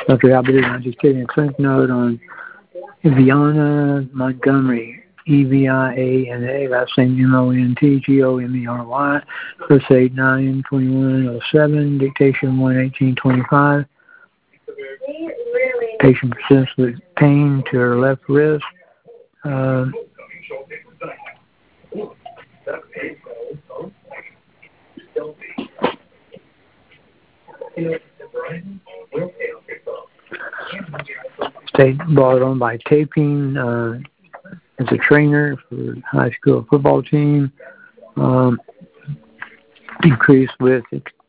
Dr. Halberdier now just taking a clinic note on Eviana Montgomery, EVIANA, last name MONTGOMERY, first aid 9/21/07, dictation 1/18/25. Patient presents with pain to her left wrist. State brought on by taping as a trainer for the high school football team. Increased with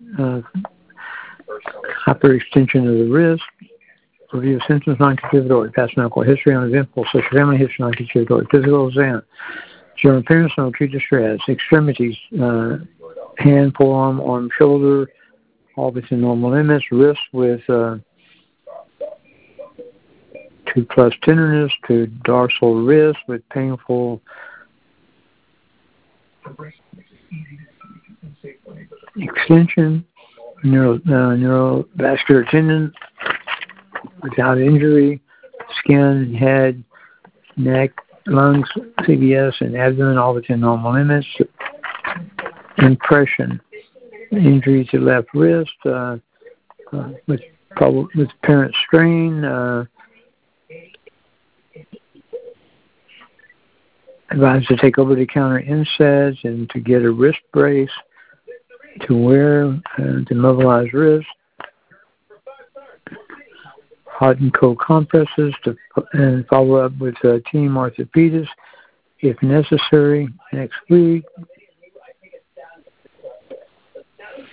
hyperextension of the wrist. Review of symptoms, non-contributory. Past medical history, uneventful. Social family history, non-contributory. Physical exam. General appearance, no acute distress. Extremities, hand, forearm, arm, shoulder, all within normal limits. Wrist with 2+ tenderness to dorsal wrist with painful extension. Neurovascular tendon without injury. Skin, head, neck, lungs, CVS, and abdomen, all within normal limits. Impression, injury to left wrist with apparent strain. Advised to take over-the-counter NSAIDs and to get a wrist brace to wear to mobilize wrist. Hot and cold compresses and follow up with team orthopedist if necessary next week.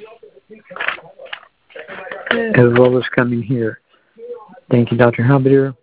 As well as coming here. Thank you, Dr. Halberdier.